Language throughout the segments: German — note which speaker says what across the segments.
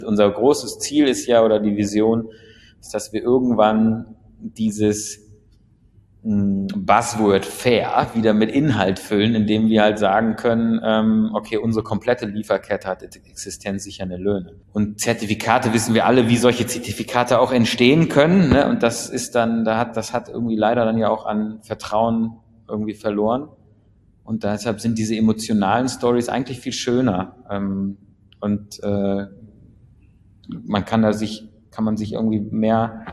Speaker 1: Unser großes Ziel ist ja, oder die Vision, ist, dass wir irgendwann dieses Buzzword fair wieder mit Inhalt füllen, indem wir halt sagen können, okay, unsere komplette Lieferkette hat existenzsichernde Löhne. Und Zertifikate, wissen wir alle, wie solche Zertifikate auch entstehen können, ne? Und das ist dann, das hat irgendwie leider dann ja auch an Vertrauen irgendwie verloren. Und deshalb sind diese emotionalen Stories eigentlich viel schöner. Und kann man sich irgendwie mehr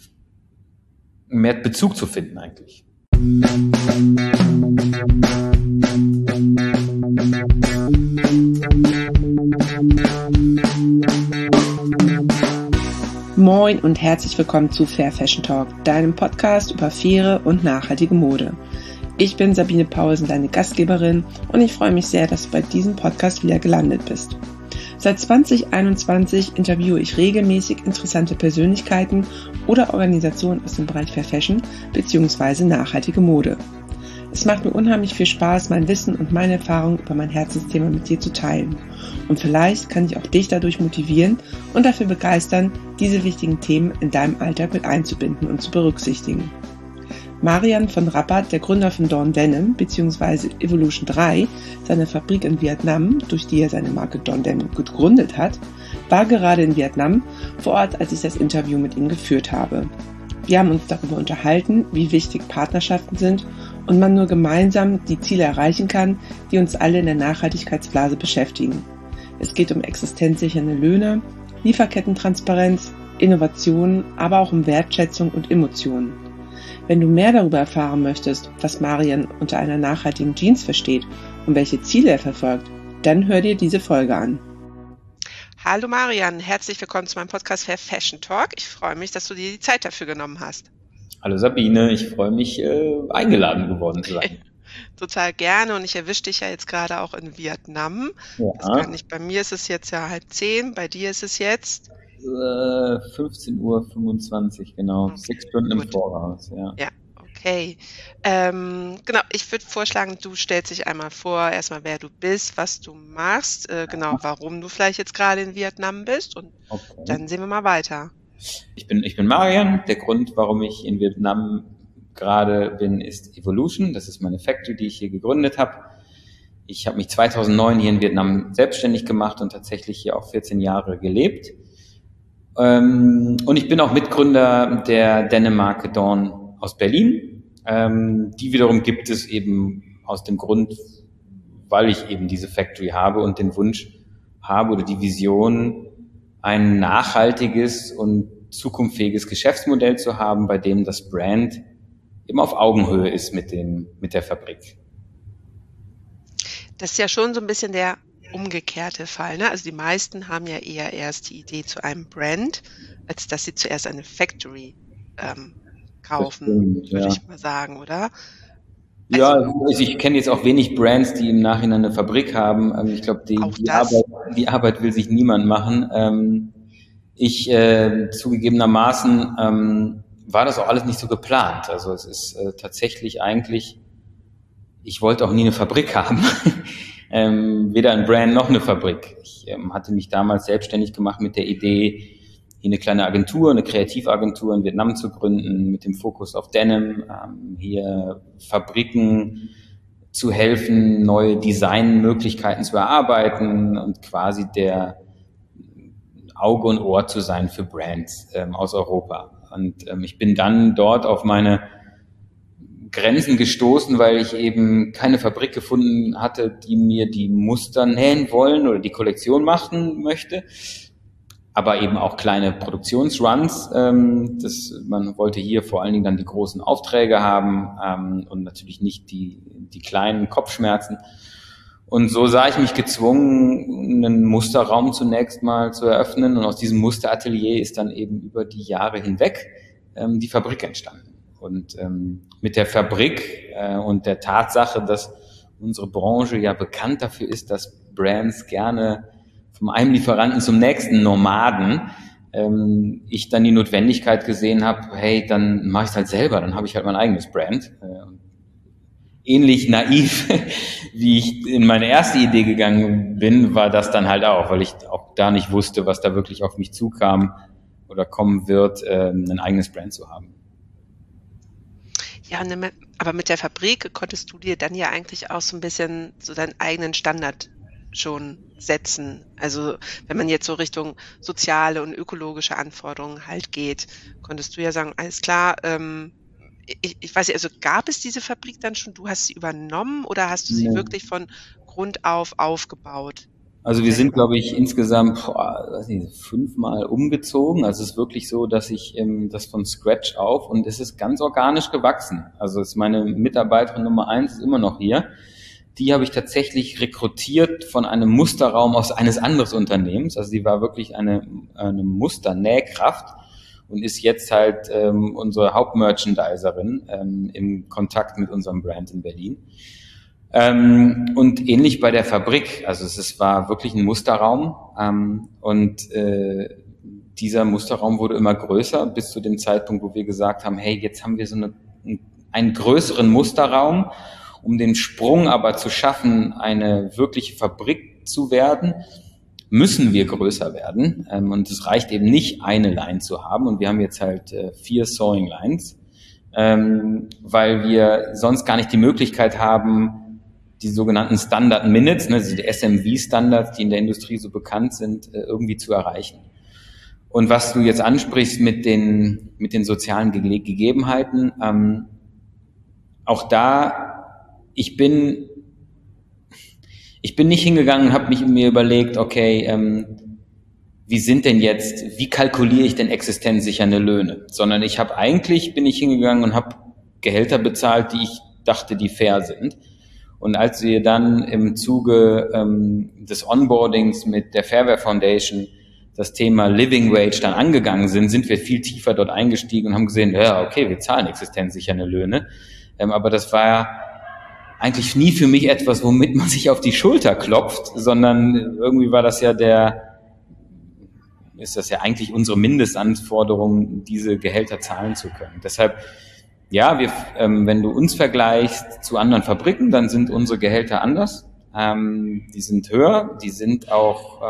Speaker 1: Bezug zu finden eigentlich.
Speaker 2: Moin und herzlich willkommen zu Fair Fashion Talk, deinem Podcast über faire und nachhaltige Mode. Ich bin Sabine Paulsen, deine Gastgeberin, und ich freue mich sehr, dass du bei diesem Podcast wieder gelandet bist. Seit 2021 interviewe ich regelmäßig interessante Persönlichkeiten oder Organisationen aus dem Bereich Fair Fashion bzw. nachhaltige Mode. Es macht mir unheimlich viel Spaß, mein Wissen und meine Erfahrungen über mein Herzensthema mit dir zu teilen. Und vielleicht kann ich auch dich dadurch motivieren und dafür begeistern, diese wichtigen Themen in deinem Alltag mit einzubinden und zu berücksichtigen. Marian von Rappert, der Gründer von Dawn Denim bzw. Evolution 3, seiner Fabrik in Vietnam, durch die er seine Marke Dawn Denim gegründet hat, war gerade in Vietnam vor Ort, als ich das Interview mit ihm geführt habe. Wir haben uns darüber unterhalten, wie wichtig Partnerschaften sind und man nur gemeinsam die Ziele erreichen kann, die uns alle in der Nachhaltigkeitsblase beschäftigen. Es geht um existenzsichernde Löhne, Lieferkettentransparenz, Innovationen, aber auch um Wertschätzung und Emotionen. Wenn du mehr darüber erfahren möchtest, was Marian unter einer nachhaltigen Jeans versteht und welche Ziele er verfolgt, dann hör dir diese Folge an. Hallo Marian, herzlich willkommen zu meinem Podcast Fair Fashion Talk. Ich freue mich, dass du dir die Zeit dafür genommen hast.
Speaker 1: Hallo Sabine, ich freue mich, eingeladen geworden zu sein.
Speaker 2: Total gerne, und ich erwische dich ja jetzt gerade auch in Vietnam.
Speaker 1: Ja.
Speaker 2: Ich weiß gar nicht, bei mir ist es jetzt ja 9:30, bei dir ist es jetzt
Speaker 1: 15:25 Uhr, genau. 6 Stunden im Voraus, ja.
Speaker 2: Ja, okay. Genau, ich würde vorschlagen, du stellst dich einmal vor, erstmal wer du bist, was du machst, genau, warum du vielleicht jetzt gerade in Vietnam bist, und dann sehen wir mal weiter.
Speaker 1: Ich bin Marian. Der Grund, warum ich in Vietnam gerade bin, ist Evolution. Das ist meine Factory, die ich hier gegründet habe. Ich habe mich 2009 hier in Vietnam selbstständig gemacht und tatsächlich hier auch 14 Jahre gelebt. Und ich bin auch Mitgründer der Denim-Marke Dawn aus Berlin. Die wiederum gibt es eben aus dem Grund, weil ich eben diese Factory habe und den Wunsch habe oder die Vision, ein nachhaltiges und zukunftsfähiges Geschäftsmodell zu haben, bei dem das Brand eben auf Augenhöhe ist mit der Fabrik.
Speaker 2: Das ist ja schon so ein bisschen der umgekehrte Fall, ne? Also die meisten haben ja eher erst die Idee zu einem Brand, als dass sie zuerst eine Factory kaufen, würde ich mal sagen, oder?
Speaker 1: Ja, ich kenne jetzt auch wenig Brands, die im Nachhinein eine Fabrik haben. Ich glaube, die Arbeit will sich niemand machen. Zugegebenermaßen war das auch alles nicht so geplant. Also es ist tatsächlich eigentlich, ich wollte auch nie eine Fabrik haben. Weder ein Brand noch eine Fabrik. Ich hatte mich damals selbstständig gemacht mit der Idee, hier eine kleine Agentur, eine Kreativagentur in Vietnam zu gründen, mit dem Fokus auf Denim, hier Fabriken zu helfen, neue Designmöglichkeiten zu erarbeiten und quasi der Auge und Ohr zu sein für Brands aus Europa. Und ich bin dann dort auf meine Grenzen gestoßen, weil ich eben keine Fabrik gefunden hatte, die mir die Muster nähen wollen oder die Kollektion machen möchte, aber eben auch kleine Produktionsruns. Man wollte hier vor allen Dingen dann die großen Aufträge haben und natürlich nicht die kleinen Kopfschmerzen. Und so sah ich mich gezwungen, einen Musterraum zunächst mal zu eröffnen, und aus diesem Musteratelier ist dann eben über die Jahre hinweg die Fabrik entstanden. Und mit der Fabrik und der Tatsache, dass unsere Branche ja bekannt dafür ist, dass Brands gerne vom einen Lieferanten zum nächsten Nomaden, ich dann die Notwendigkeit gesehen habe, hey, dann mache ich es halt selber, dann habe ich halt mein eigenes Brand. Ähnlich naiv wie ich in meine erste Idee gegangen bin, war das dann halt auch, weil ich auch da nicht wusste, was da wirklich auf mich zukam oder kommen wird, ein eigenes Brand zu haben.
Speaker 2: Ja, aber mit der Fabrik konntest du dir dann ja eigentlich auch so ein bisschen so deinen eigenen Standard schon setzen. Also wenn man jetzt so Richtung soziale und ökologische Anforderungen halt geht, konntest du ja sagen, alles klar, ich weiß nicht, also gab es diese Fabrik dann schon? Du hast sie übernommen oder hast du sie
Speaker 1: Nee.
Speaker 2: wirklich von Grund auf aufgebaut?
Speaker 1: Also wir sind, glaube ich, insgesamt 5-mal umgezogen. Also es ist wirklich so, dass ich das von Scratch auf und es ist ganz organisch gewachsen. Also ist meine Mitarbeiterin Nummer 1 ist immer noch hier. Die habe ich tatsächlich rekrutiert von einem Musterraum aus eines anderen Unternehmens. Also sie war wirklich eine Musternähkraft und ist jetzt halt unsere Hauptmerchandiserin im Kontakt mit unserem Brand in Berlin. Und ähnlich bei der Fabrik, also war wirklich ein Musterraum und dieser Musterraum wurde immer größer bis zu dem Zeitpunkt, wo wir gesagt haben, hey, jetzt haben wir einen größeren Musterraum, um den Sprung aber zu schaffen, eine wirkliche Fabrik zu werden, müssen wir größer werden und es reicht eben nicht, eine Line zu haben und wir haben jetzt halt 4 Sewing Lines, weil wir sonst gar nicht die Möglichkeit haben, die sogenannten Standard Minutes, also die SMV-Standards, die in der Industrie so bekannt sind, irgendwie zu erreichen. Und was du jetzt ansprichst mit den sozialen Gegebenheiten, auch da, ich bin nicht hingegangen und habe mir überlegt, okay, wie kalkuliere ich denn existenzsichernde Löhne? Sondern bin ich hingegangen und habe Gehälter bezahlt, die ich dachte, die fair sind. Und als wir dann im Zuge des Onboardings mit der Fairware Foundation das Thema Living Wage dann angegangen sind wir viel tiefer dort eingestiegen und haben gesehen, ja, okay, wir zahlen existenzsichernde Löhne. Aber das war eigentlich nie für mich etwas, womit man sich auf die Schulter klopft, sondern irgendwie ist das ja eigentlich unsere Mindestanforderung, diese Gehälter zahlen zu können. Deshalb, ja, wenn du uns vergleichst zu anderen Fabriken, dann sind unsere Gehälter anders. Die sind höher, die sind auch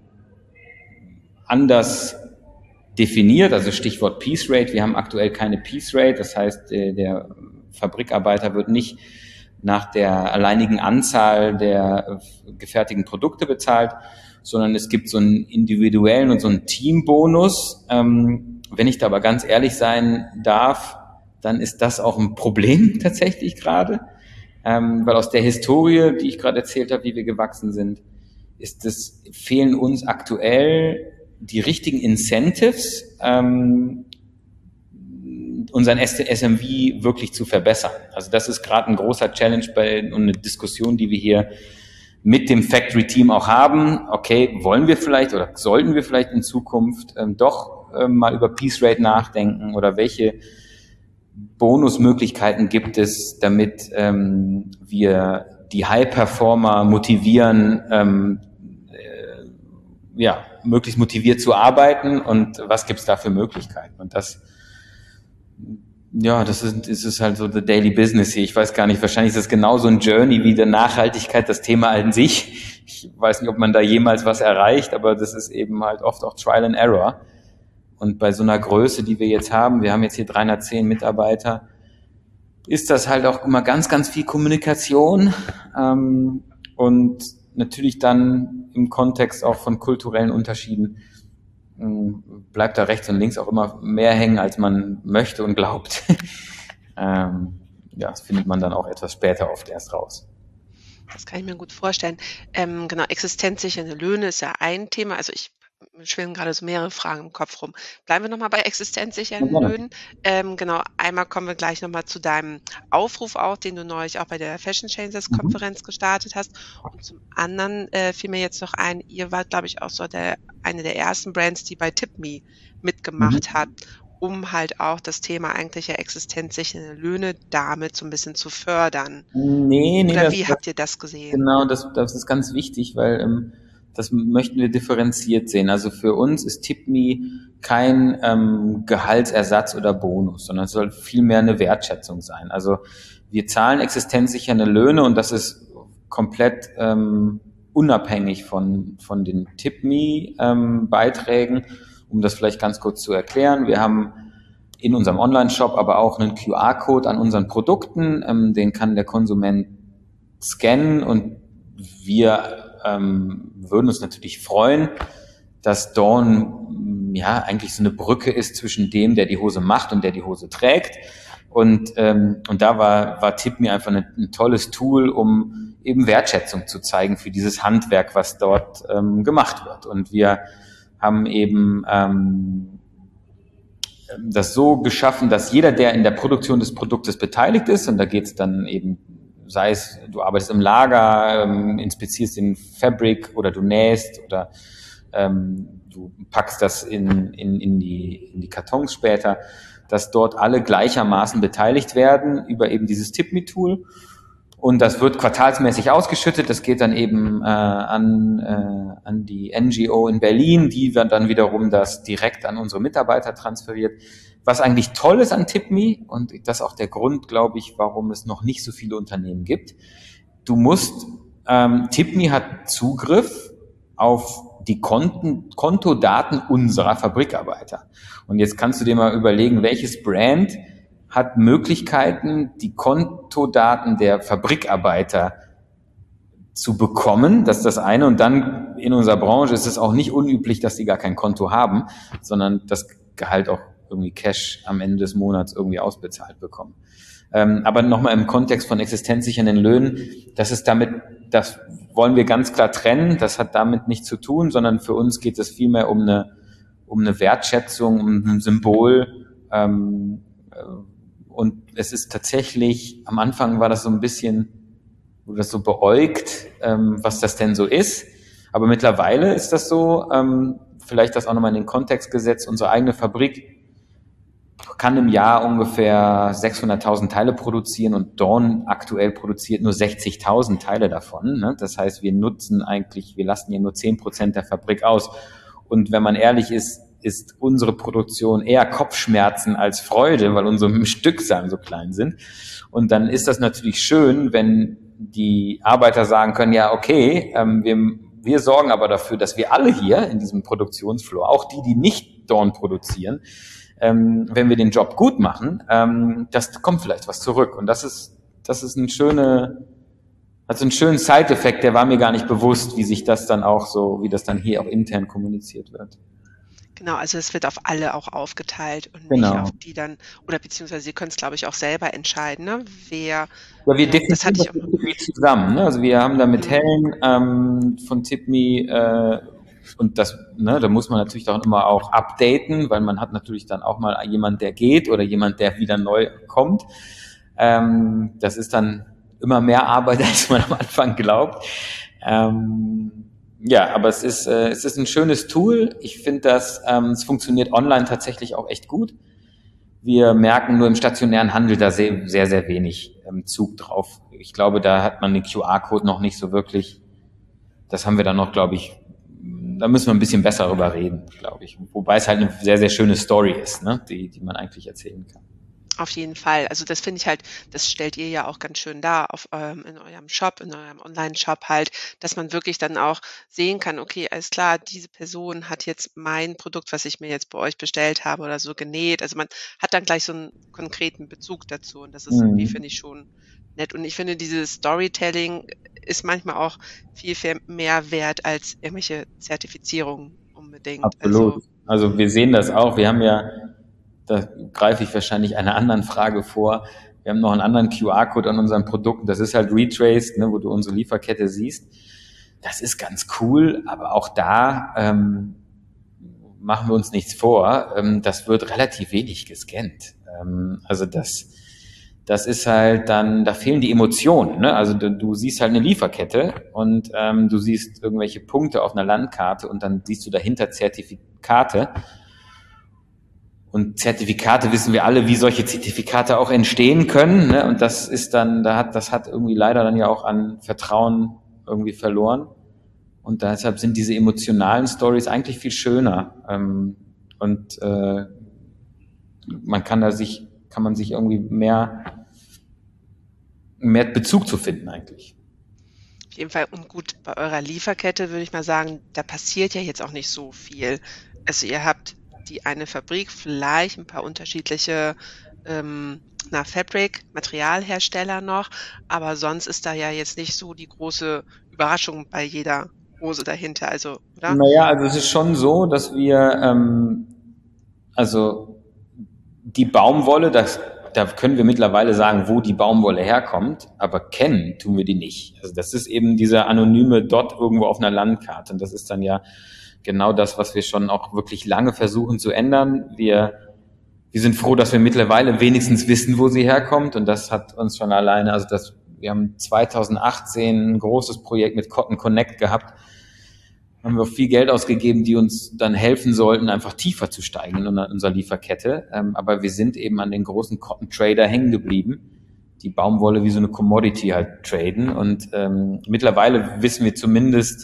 Speaker 1: anders definiert, also Stichwort Piece Rate. Wir haben aktuell keine Piece Rate, das heißt, der Fabrikarbeiter wird nicht nach der alleinigen Anzahl der gefertigten Produkte bezahlt, sondern es gibt so einen individuellen und so einen Teambonus. Wenn ich da aber ganz ehrlich sein darf, dann ist das auch ein Problem tatsächlich gerade, weil aus der Historie, die ich gerade erzählt habe, wie wir gewachsen sind, fehlen uns aktuell die richtigen Incentives, unseren SMV wirklich zu verbessern. Also das ist gerade ein großer Challenge und eine Diskussion, die wir hier mit dem Factory-Team auch haben. Okay, wollen wir vielleicht oder sollten wir vielleicht in Zukunft mal über Piece Rate nachdenken oder welche Bonusmöglichkeiten gibt es, damit wir die High-Performer motivieren, möglichst motiviert zu arbeiten und was gibt es da für Möglichkeiten? Und das ist halt so the daily business hier. Ich weiß gar nicht, wahrscheinlich ist das genauso ein Journey wie der Nachhaltigkeit, das Thema an sich. Ich weiß nicht, ob man da jemals was erreicht, aber das ist eben halt oft auch Trial and Error. Und bei so einer Größe, die wir jetzt haben, wir haben jetzt hier 310 Mitarbeiter, ist das halt auch immer ganz, ganz viel Kommunikation und natürlich dann im Kontext auch von kulturellen Unterschieden bleibt da rechts und links auch immer mehr hängen, als man möchte und glaubt. Das findet man dann auch etwas später oft erst raus.
Speaker 2: Das kann ich mir gut vorstellen. Genau, existenzsichernde Löhne ist ja ein Thema. Also mir schwirren gerade so mehrere Fragen im Kopf rum. Bleiben wir nochmal bei existenzsichernden Löhnen. Genau, einmal kommen wir gleich nochmal zu deinem Aufruf auch, den du neulich auch bei der Fashion Changers Konferenz gestartet hast. Und zum anderen fiel mir jetzt noch ein, ihr wart, glaube ich, auch so eine der ersten Brands, die bei TipMe mitgemacht hat, um halt auch das Thema eigentliche existenzsichernde Löhne damit so ein bisschen zu fördern. Oder wie habt ihr das gesehen?
Speaker 1: Genau, das ist ganz wichtig, weil das möchten wir differenziert sehen. Also für uns ist TipMe kein Gehaltsersatz oder Bonus, sondern es soll vielmehr eine Wertschätzung sein. Also wir zahlen existenzsichernde Löhne und das ist komplett unabhängig von den TipMe-Beiträgen, um das vielleicht ganz kurz zu erklären. Wir haben in unserem Online-Shop aber auch einen QR-Code an unseren Produkten, den kann der Konsument scannen und wir würden uns natürlich freuen, dass Dawn eigentlich so eine Brücke ist zwischen dem, der die Hose macht und der die Hose trägt. Und da war TipMe einfach ein tolles Tool, um eben Wertschätzung zu zeigen für dieses Handwerk, was dort gemacht wird. Und wir haben eben das so geschaffen, dass jeder, der in der Produktion des Produktes beteiligt ist, und da geht es dann eben, sei es, du arbeitest im Lager, inspizierst den Fabric oder du nähst oder du packst das in die Kartons später, dass dort alle gleichermaßen beteiligt werden über eben dieses TipMe-Tool. Und das wird quartalsmäßig ausgeschüttet. Das geht dann eben an die NGO in Berlin, die dann wiederum das direkt an unsere Mitarbeiter transferiert. Was eigentlich toll ist an TipMe, und das ist auch der Grund, glaube ich, warum es noch nicht so viele Unternehmen gibt. TipMe hat Zugriff auf die Kontodaten unserer Fabrikarbeiter. Und jetzt kannst du dir mal überlegen, welches Brand hat Möglichkeiten, die Kontodaten der Fabrikarbeiter zu bekommen. Das ist das eine. Und dann in unserer Branche ist es auch nicht unüblich, dass die gar kein Konto haben, sondern das Gehalt auch irgendwie Cash am Ende des Monats irgendwie ausbezahlt bekommen. Aber nochmal im Kontext von existenzsichernden Löhnen, das wollen wir ganz klar trennen. Das hat damit nichts zu tun, sondern für uns geht es vielmehr um eine Wertschätzung, um ein Symbol. Und es ist tatsächlich, am Anfang war das so ein bisschen, wurde das so beäugt, was das denn so ist. Aber mittlerweile ist das so, vielleicht das auch nochmal in den Kontext gesetzt, unsere eigene Fabrik kann im Jahr ungefähr 600.000 Teile produzieren und Dawn aktuell produziert nur 60.000 Teile davon. Ne? Das heißt, wir lassen hier nur 10% der Fabrik aus. Und wenn man ehrlich ist unsere Produktion eher Kopfschmerzen als Freude, weil unsere Stückzahlen so klein sind. Und dann ist das natürlich schön, wenn die Arbeiter sagen können, ja, okay, wir sorgen aber dafür, dass wir alle hier in diesem Produktionsfloor, auch die nicht Dawn produzieren, wenn wir den Job gut machen, das kommt vielleicht was zurück. Und das ist hat so einen schönen Side-Effekt, der war mir gar nicht bewusst, wie das dann hier auch intern kommuniziert wird.
Speaker 2: Genau, also es wird auf alle auch aufgeteilt und
Speaker 1: Genau.
Speaker 2: nicht auf die dann, oder beziehungsweise Sie können es, glaube ich, auch selber entscheiden, ne?
Speaker 1: Wir definieren das irgendwie zusammen. Ne? Also wir haben da mit Helen von TipMe und das, ne, da muss man natürlich auch immer auch updaten, weil man hat natürlich dann auch mal jemand, der geht oder jemand, der wieder neu kommt. Das ist dann immer mehr Arbeit, als man am Anfang glaubt. Ja, aber es ist ein schönes Tool. Ich finde, es funktioniert online tatsächlich auch echt gut. Wir merken nur im stationären Handel da sehr, sehr, sehr wenig Zug drauf. Ich glaube, da hat man den QR-Code noch nicht so wirklich. Das haben wir dann noch, glaube ich, da müssen wir ein bisschen besser drüber reden, glaube ich. Wobei es halt eine sehr, sehr schöne Story ist, ne, die man eigentlich erzählen kann.
Speaker 2: Auf jeden Fall. Also das finde ich halt, das stellt ihr ja auch ganz schön dar in eurem Shop, in eurem Online-Shop halt, dass man wirklich dann auch sehen kann, okay, alles klar, diese Person hat jetzt mein Produkt, was ich mir jetzt bei euch bestellt habe oder so genäht. Also man hat dann gleich so einen konkreten Bezug dazu und das ist irgendwie, finde ich, schon nett. Und ich finde, dieses Storytelling ist manchmal auch viel mehr wert als irgendwelche Zertifizierungen unbedingt.
Speaker 1: Absolut. Also wir sehen das auch. Wir haben ja, da greife ich wahrscheinlich einer anderen Frage vor. Wir haben noch einen anderen QR-Code an unseren Produkten. Das ist halt Retraced, ne, wo du unsere Lieferkette siehst. Das ist ganz cool, aber auch da machen wir uns nichts vor. Das wird relativ wenig gescannt. Also das ist halt dann, da fehlen die Emotionen. Ne? Also du siehst halt eine Lieferkette und du siehst irgendwelche Punkte auf einer Landkarte und dann siehst du dahinter Zertifikate. Und Zertifikate wissen wir alle, wie solche Zertifikate auch entstehen können. Ne? Und das ist dann, das hat irgendwie leider dann ja auch an Vertrauen irgendwie verloren. Und deshalb sind diese emotionalen Stories eigentlich viel schöner. Man kann sich irgendwie mehr Bezug zu finden eigentlich.
Speaker 2: Auf jeden Fall, und gut, bei eurer Lieferkette würde ich mal sagen, da passiert ja jetzt auch nicht so viel. Also ihr habt die eine Fabrik, vielleicht ein paar unterschiedliche Fabric-Materialhersteller noch, aber sonst ist da ja jetzt nicht so die große Überraschung bei jeder Hose dahinter, also, oder?
Speaker 1: Naja, also es ist schon so, dass wir, also die Baumwolle, da können wir mittlerweile sagen, wo die Baumwolle herkommt, aber kennen tun wir die nicht. Also das ist eben dieser anonyme Dot irgendwo auf einer Landkarte. Und das ist dann ja genau das, was wir schon auch wirklich lange versuchen zu ändern. Wir sind froh, dass wir mittlerweile wenigstens wissen, wo sie herkommt. Und das hat uns schon alleine, wir haben 2018 ein großes Projekt mit Cotton Connect gehabt, haben wir auch viel Geld ausgegeben, die uns dann helfen sollten, einfach tiefer zu steigen in unserer Lieferkette. Aber wir sind eben an den großen Cotton Trader hängen geblieben, die Baumwolle wie so eine Commodity halt traden. Und mittlerweile wissen wir zumindest,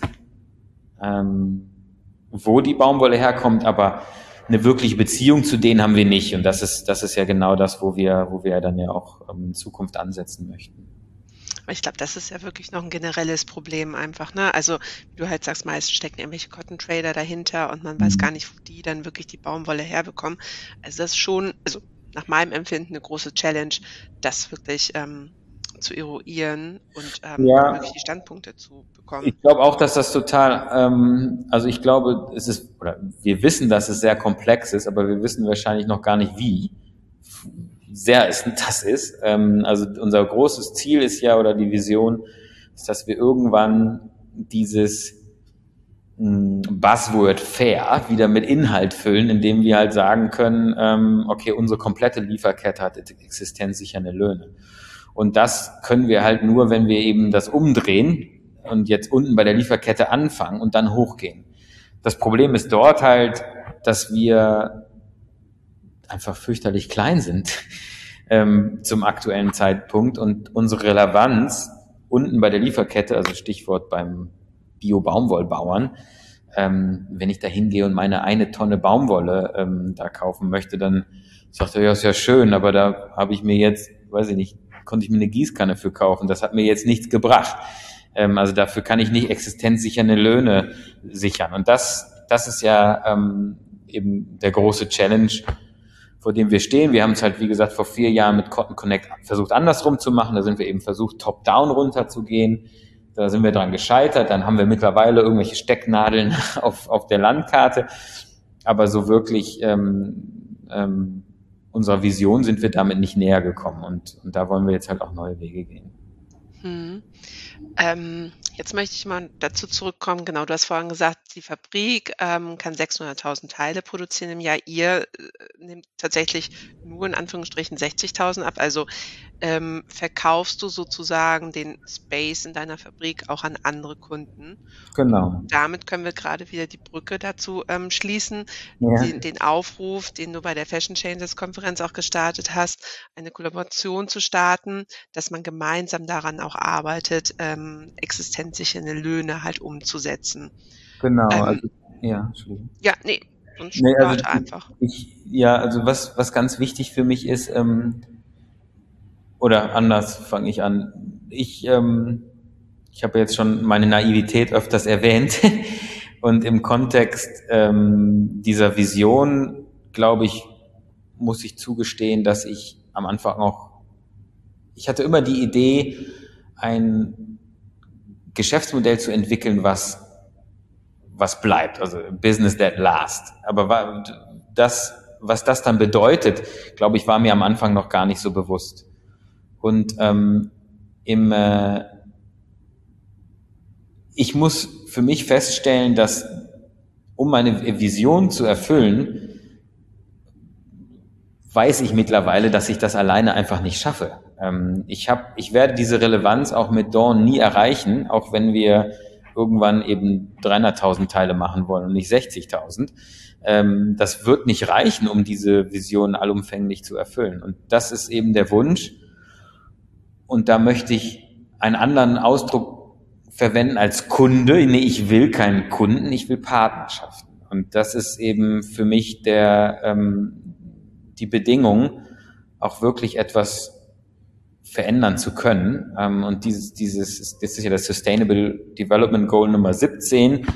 Speaker 1: wo die Baumwolle herkommt, aber eine wirkliche Beziehung zu denen haben wir nicht. Und das ist ja genau das, wo wir dann ja auch in Zukunft ansetzen möchten.
Speaker 2: Aber ich glaube, das ist ja wirklich noch ein generelles Problem einfach, ne? Also, wie du halt sagst, meist stecken irgendwelche Cotton Trader dahinter und man weiß gar nicht, wo die dann wirklich die Baumwolle herbekommen. Also, das ist schon, also, nach meinem Empfinden eine große Challenge, das wirklich, zu eruieren und,
Speaker 1: Ja,
Speaker 2: wirklich die Standpunkte zu bekommen.
Speaker 1: ich glaube auch, dass das also ich glaube, wir wissen, dass es sehr komplex ist, aber wir wissen wahrscheinlich noch gar nicht, wie sehr es das ist. Also unser großes Ziel ist ja, oder die Vision, ist, dass wir irgendwann dieses Buzzword fair wieder mit Inhalt füllen, indem wir halt sagen können, okay, unsere komplette Lieferkette hat existenzsichernde Löhne. Und das können wir halt nur, wenn wir eben das umdrehen und jetzt unten bei der Lieferkette anfangen und dann hochgehen. Das Problem ist dort halt, dass wir einfach fürchterlich klein sind zum aktuellen Zeitpunkt und unsere Relevanz unten bei der Lieferkette, also Stichwort beim Bio-Baumwollbauern, wenn ich da hingehe und meine 1 Tonne Baumwolle da kaufen möchte, dann sagt er, ja, ist ja schön, aber da habe ich mir jetzt, weiß ich nicht, konnte ich mir eine Gießkanne für kaufen. Das hat mir jetzt nichts gebracht. Also dafür kann ich nicht existenzsichernde Löhne sichern. Und das ist ja eben der große Challenge, vor dem wir stehen. Wir haben es halt, wie gesagt, vor 4 Jahren mit Cotton Connect versucht, andersrum zu machen. Da sind wir eben versucht, top-down runterzugehen. Da sind wir dran gescheitert. Dann haben wir mittlerweile irgendwelche Stecknadeln auf der Landkarte. Aber so wirklich unserer Vision sind wir damit nicht näher gekommen. Und da wollen wir jetzt halt auch neue Wege gehen.
Speaker 2: Jetzt möchte ich mal dazu zurückkommen. Genau, du hast vorhin gesagt, die Fabrik kann 600.000 Teile produzieren im Jahr. Ihr nehmt tatsächlich nur in Anführungsstrichen 60.000 ab. Also verkaufst du sozusagen den Space in deiner Fabrik auch an andere Kunden.
Speaker 1: Genau.
Speaker 2: Und damit können wir gerade wieder die Brücke dazu schließen,
Speaker 1: Ja.
Speaker 2: den Aufruf, den du bei der Fashion Changes Konferenz auch gestartet hast, eine Kollaboration zu starten, dass man gemeinsam daran auch arbeitet, existenzsichernde Löhne halt umzusetzen.
Speaker 1: Genau, also, ja, Entschuldigung.
Speaker 2: Ja, nee, sonst
Speaker 1: Nee, also
Speaker 2: starte einfach.
Speaker 1: also was ganz wichtig für mich ist, oder anders fange ich an. Ich habe jetzt schon meine Naivität öfters erwähnt und im Kontext dieser Vision, glaube ich, muss ich zugestehen, dass ich am Anfang ich hatte immer die Idee, ein Geschäftsmodell zu entwickeln, was bleibt, also Business that lasts. Aber was das dann bedeutet, glaube ich, war mir am Anfang noch gar nicht so bewusst. Und ich muss für mich feststellen, dass um meine Vision zu erfüllen, weiß ich mittlerweile, dass ich das alleine einfach nicht schaffe. Ich werde diese Relevanz auch mit Dawn nie erreichen, auch wenn wir irgendwann eben 300.000 Teile machen wollen und nicht 60.000. Das wird nicht reichen, um diese Vision allumfänglich zu erfüllen. Und das ist eben der Wunsch. Und da möchte ich einen anderen Ausdruck verwenden als Kunde. Nee, ich will keinen Kunden, ich will Partnerschaften. Und das ist eben für mich die Bedingung, auch wirklich etwas verändern zu können. Und das ist ja das Sustainable Development Goal Nummer 17,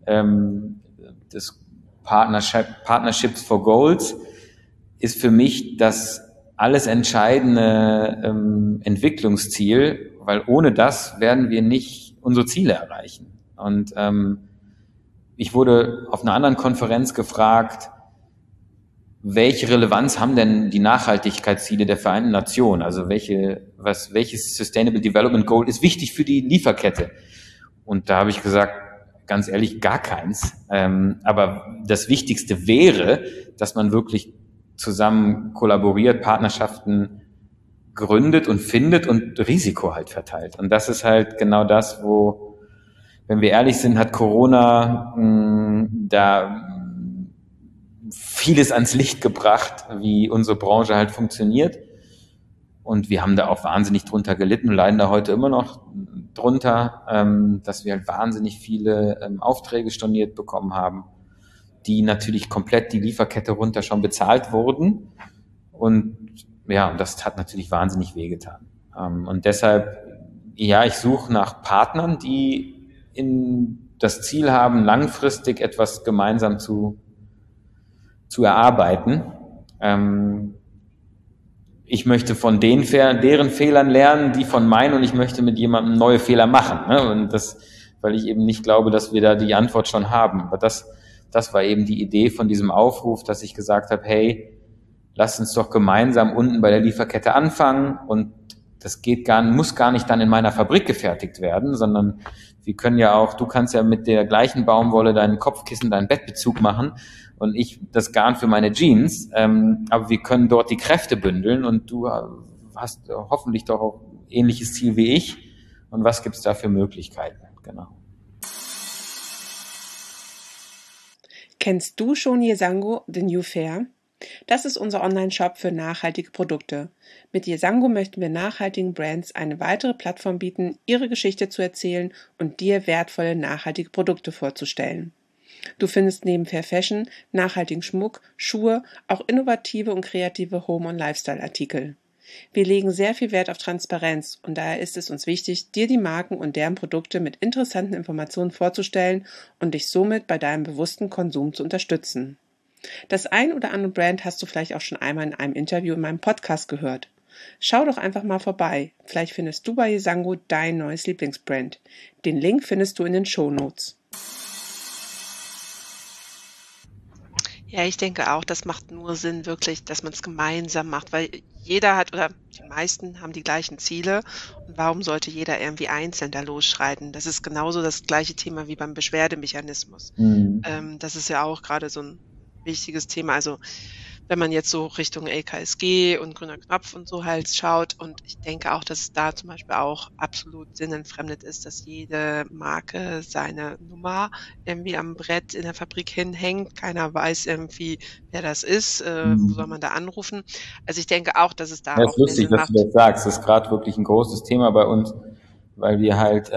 Speaker 1: das Partnerships for Goals, ist für mich das alles entscheidende Entwicklungsziel, weil ohne das werden wir nicht unsere Ziele erreichen. Und ich wurde auf einer anderen Konferenz gefragt, welche Relevanz haben denn die Nachhaltigkeitsziele der Vereinten Nationen? Also welches Sustainable Development Goal ist wichtig für die Lieferkette? Und da habe ich gesagt, ganz ehrlich, gar keins. Aber das Wichtigste wäre, dass man wirklich zusammen kollaboriert, Partnerschaften gründet und findet und Risiko halt verteilt. Und das ist halt genau das, wo, wenn wir ehrlich sind, hat Corona da vieles ans Licht gebracht, wie unsere Branche halt funktioniert. Und wir haben da auch wahnsinnig drunter gelitten und leiden da heute immer noch drunter, dass wir halt wahnsinnig viele Aufträge storniert bekommen haben, die natürlich komplett die Lieferkette runter schon bezahlt wurden. Und ja, das hat natürlich wahnsinnig wehgetan. Und deshalb, ja, ich suche nach Partnern, die das Ziel haben, langfristig etwas gemeinsam zu erarbeiten. Ich möchte von deren Fehlern lernen, die von meinen, und ich möchte mit jemandem neue Fehler machen. Ne? Und das, weil ich eben nicht glaube, dass wir da die Antwort schon haben. Aber das war eben die Idee von diesem Aufruf, dass ich gesagt habe, hey, lass uns doch gemeinsam unten bei der Lieferkette anfangen, und das muss gar nicht dann in meiner Fabrik gefertigt werden, sondern wir können ja auch, du kannst ja mit der gleichen Baumwolle deinen Kopfkissen, deinen Bettbezug machen und ich das Garn für meine Jeans, aber wir können dort die Kräfte bündeln, und du hast hoffentlich doch auch ähnliches Ziel wie ich, und was gibt's da für Möglichkeiten? Genau.
Speaker 2: Kennst du schon Yesango, The New Fair? Das ist unser Online-Shop für nachhaltige Produkte. Mit Yesango möchten wir nachhaltigen Brands eine weitere Plattform bieten, ihre Geschichte zu erzählen und dir wertvolle nachhaltige Produkte vorzustellen. Du findest neben Fair Fashion, nachhaltigen Schmuck, Schuhe, auch innovative und kreative Home- und Lifestyle-Artikel. Wir legen sehr viel Wert auf Transparenz, und daher ist es uns wichtig, dir die Marken und deren Produkte mit interessanten Informationen vorzustellen und dich somit bei deinem bewussten Konsum zu unterstützen. Das ein oder andere Brand hast du vielleicht auch schon einmal in einem Interview in meinem Podcast gehört. Schau doch einfach mal vorbei. Vielleicht findest du bei Yesango dein neues Lieblingsbrand. Den Link findest du in den Shownotes.
Speaker 3: Ja, ich denke auch, das macht nur Sinn wirklich, dass man es gemeinsam macht, weil jeder hat oder die meisten haben die gleichen Ziele, und warum sollte jeder irgendwie einzeln da losschreiten? Das ist genauso das gleiche Thema wie beim Beschwerdemechanismus. Das ist ja auch gerade so ein wichtiges Thema. Also wenn man jetzt so Richtung LKSG und grüner Knopf und so halt schaut, und ich denke auch, dass es da zum Beispiel auch absolut sinnentfremdet ist, dass jede Marke seine Nummer irgendwie am Brett in der Fabrik hinhängt. Keiner weiß irgendwie, wer das ist, wo soll man da anrufen. Also ich denke auch, dass es da
Speaker 1: Ja,
Speaker 3: auch
Speaker 1: ist lustig, dass du das sagst. Das ist gerade wirklich ein großes Thema bei uns, weil wir halt,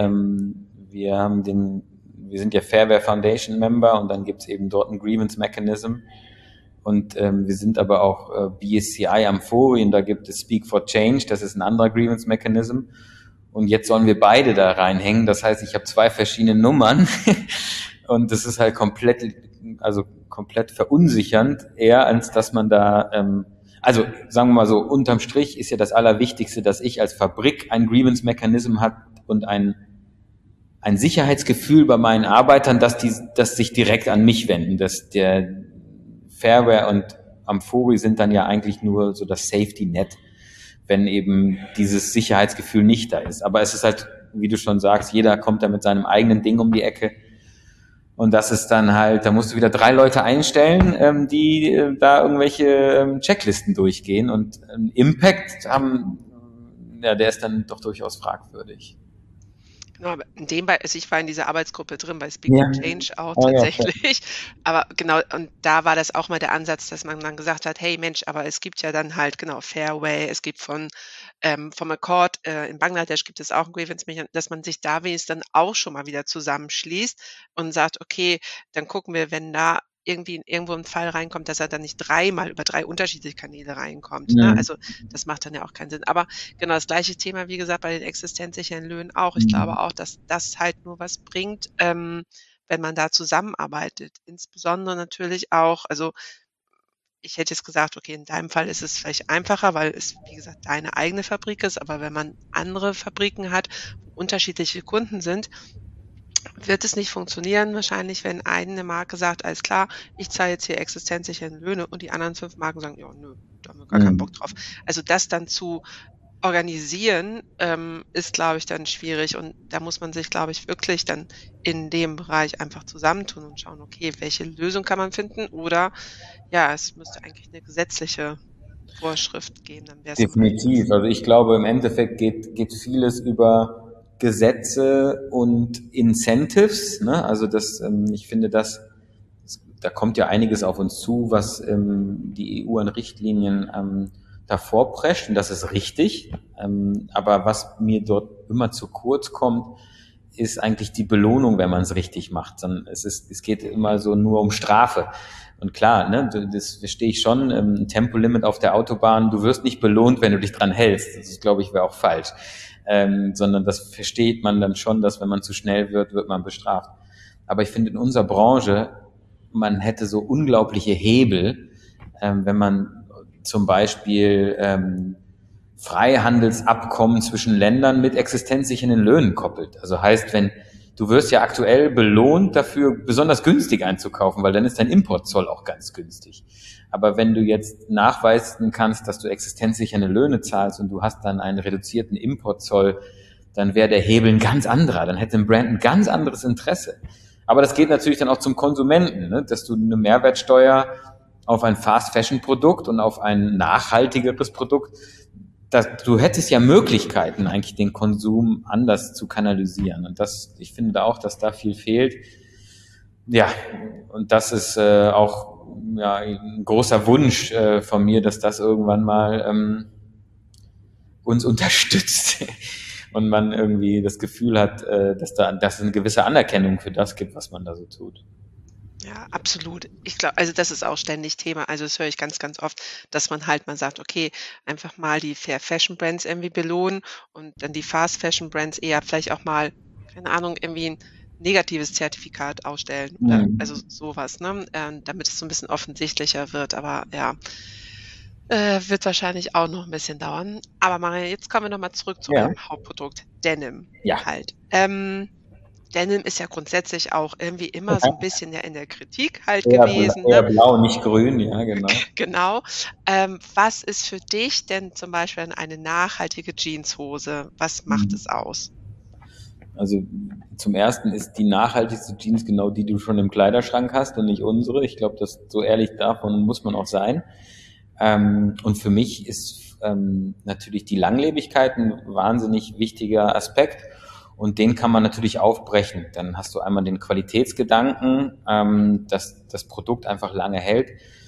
Speaker 1: wir sind ja Fairware Foundation Member, und dann gibt's eben dort ein Grievance Mechanism. Und wir sind aber auch BSCI Amfori, und da gibt es Speak for Change, das ist ein anderer Grievance Mechanism. Und jetzt sollen wir beide da reinhängen. Das heißt, ich habe 2 verschiedene Nummern und das ist halt komplett verunsichernd, eher als dass man da, also sagen wir mal so, unterm Strich ist ja das Allerwichtigste, dass ich als Fabrik ein Grievance Mechanism hat und ein Sicherheitsgefühl bei meinen Arbeitern, dass sich direkt an mich wenden, dass der Fairware und Amfori sind dann ja eigentlich nur so das Safety Net, wenn eben dieses Sicherheitsgefühl nicht da ist. Aber es ist halt, wie du schon sagst, jeder kommt da mit seinem eigenen Ding um die Ecke. Und das ist dann halt, da musst du wieder 3 Leute einstellen, die da irgendwelche Checklisten durchgehen. Und Impact der ist dann doch durchaus fragwürdig.
Speaker 3: Genau, aber also ich war in dieser Arbeitsgruppe drin, bei Speak for Change auch tatsächlich. Aber genau, und da war das auch mal der Ansatz, dass man dann gesagt hat, hey Mensch, aber es gibt ja dann halt, genau, Fairway, es gibt vom Accord, in Bangladesch gibt es auch ein Grievance-Mechanismus, dass man sich da wenigstens dann auch schon mal wieder zusammenschließt und sagt, okay, dann gucken wir, wenn da irgendwie irgendwo ein Fall reinkommt, dass er dann nicht dreimal über 3 unterschiedliche Kanäle reinkommt, ne? Also, das macht dann ja auch keinen Sinn. Aber genau das gleiche Thema, wie gesagt, bei den existenzsichernden Löhnen auch. Ich glaube auch, dass das halt nur was bringt, wenn man da zusammenarbeitet. Insbesondere natürlich auch, also, ich hätte jetzt gesagt, okay, in deinem Fall ist es vielleicht einfacher, weil es, wie gesagt, deine eigene Fabrik ist, aber wenn man andere Fabriken hat, wo unterschiedliche Kunden sind, wird es nicht funktionieren wahrscheinlich, wenn eine Marke sagt: „Alles klar, ich zahle jetzt hier existenzsichernde Löhne“, und die anderen 5 Marken sagen: „Ja, nö, da haben wir gar keinen Bock drauf.“ Also, das dann zu organisieren, ist, glaube ich, dann schwierig, und da muss man sich, glaube ich, wirklich dann in dem Bereich einfach zusammentun und schauen: Okay, welche Lösung kann man finden? Oder ja, es müsste eigentlich eine gesetzliche Vorschrift geben, dann wäre es am
Speaker 1: Definitiv.
Speaker 3: einfachsten.
Speaker 1: Also ich glaube, im Endeffekt geht vieles über Gesetze und Incentives. Ne? Also ich finde, da kommt ja einiges auf uns zu, was die EU an Richtlinien davor prescht, und das ist richtig. Aber was mir dort immer zu kurz kommt, ist eigentlich die Belohnung, wenn man es richtig macht. Es geht immer so nur um Strafe. Und klar, ne, das verstehe ich schon, ein Tempolimit auf der Autobahn, du wirst nicht belohnt, wenn du dich dran hältst. Das ist, glaube ich, wäre auch falsch. Sondern das versteht man dann schon, dass wenn man zu schnell wird man bestraft. Aber ich finde, in unserer Branche, man hätte so unglaubliche Hebel, wenn man zum Beispiel Freihandelsabkommen zwischen Ländern mit existenzsichernden Löhnen koppelt. Also heißt, wenn du wirst ja aktuell belohnt dafür, besonders günstig einzukaufen, weil dann ist dein Importzoll auch ganz günstig. Aber wenn du jetzt nachweisen kannst, dass du existenzsichernde Löhne zahlst und du hast dann einen reduzierten Importzoll, dann wäre der Hebel ein ganz anderer. Dann hätte ein Brand ein ganz anderes Interesse. Aber das geht natürlich dann auch zum Konsumenten, ne? Dass du eine Mehrwertsteuer auf ein Fast-Fashion-Produkt und auf ein nachhaltigeres Produkt, du hättest ja Möglichkeiten, eigentlich den Konsum anders zu kanalisieren. Und ich finde da auch, dass da viel fehlt. Ja, und das ist auch ein großer Wunsch von mir, dass das irgendwann mal uns unterstützt und man irgendwie das Gefühl hat, dass es eine gewisse Anerkennung für das gibt, was man da so tut.
Speaker 3: Ja, absolut. Ich glaube, also das ist auch ständig Thema. Also das höre ich ganz, ganz oft, dass man halt mal sagt, okay, einfach mal die Fair Fashion Brands irgendwie belohnen und dann die Fast Fashion Brands eher vielleicht auch mal, keine Ahnung, irgendwie ein negatives Zertifikat ausstellen oder also sowas, ne? Damit es so ein bisschen offensichtlicher wird. Aber ja, wird wahrscheinlich auch noch ein bisschen dauern. Aber Maria, jetzt kommen wir nochmal zurück zu
Speaker 1: Ja.
Speaker 3: eurem Hauptprodukt, Denim
Speaker 1: Ja.
Speaker 3: halt. Denim ist ja grundsätzlich auch irgendwie immer so ein bisschen ja in der Kritik halt gewesen,
Speaker 1: Eher
Speaker 3: ne?
Speaker 1: blau, nicht grün, ja, genau.
Speaker 3: Genau. Was ist für dich denn zum Beispiel eine nachhaltige Jeanshose? Was macht es aus?
Speaker 1: Also zum Ersten ist die nachhaltigste Jeans genau die, die du schon im Kleiderschrank hast und nicht unsere. Ich glaube, so ehrlich davon muss man auch sein. Und für mich ist natürlich die Langlebigkeit ein wahnsinnig wichtiger Aspekt. Und den kann man natürlich aufbrechen. Dann hast du einmal den Qualitätsgedanken, dass das Produkt einfach lange hält.